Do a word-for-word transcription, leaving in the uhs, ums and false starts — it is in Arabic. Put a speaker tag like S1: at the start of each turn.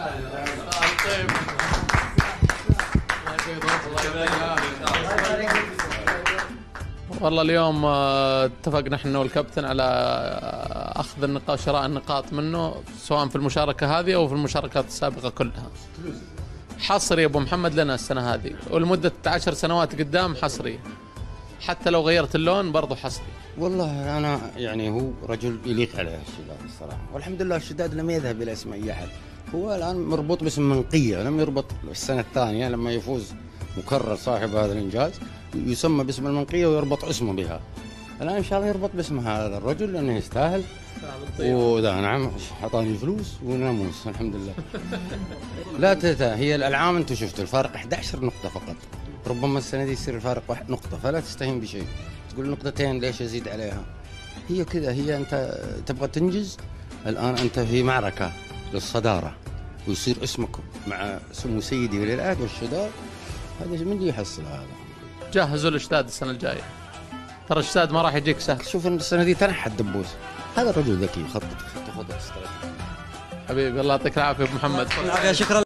S1: والله اليوم اتفقنا احنا والكابتن على اخذ النقاط، شراء النقاط منه، سواء في المشاركه هذه او في المشاركات السابقه كلها. حصري يا ابو محمد لنا السنه هذه، ولمده عشر سنوات قدام حصري، حتى لو غيرت اللون برضو حصري.
S2: والله انا يعني هو رجل يليق عليه الشداد الصراحه، والحمد لله الشداد لم يذهب الى اسم اي احد، هو الان مربوط باسم منقيه، لم يربط السنه الثانيه لما يفوز مكرر صاحب هذا الانجاز يسمى باسم المنقيه ويربط اسمه بها. الان ان شاء الله يربط باسم هذا الرجل لانه يستاهل. وده نعم اعطاني فلوس وناموس الحمد لله. لا تتا هي الالعاب انتم شفتوا الفارق احد عشر نقطه فقط، ربما السنه دي يصير الفارق واحد نقطه، فلا تستهين بشيء تقول نقطتين ليش ازيد عليها. هي كذا، هي انت تبغى تنجز الان، انت في معركه للصداره ويصير اسمك مع سمو سيدي ولي العهد والشداد، هذا من اللي يحصل هذا.
S1: جهزوا الاشتاد السنه الجايه، ترى الاشتاد ما راح يجيك سهل.
S2: شوف السنه دي تنحت دبوس، هذا الرجل ذكي يخطط خطه خطه استراتيجيه.
S1: حبيبي الله يعطيك العافيه ابو محمد.
S2: شكرا.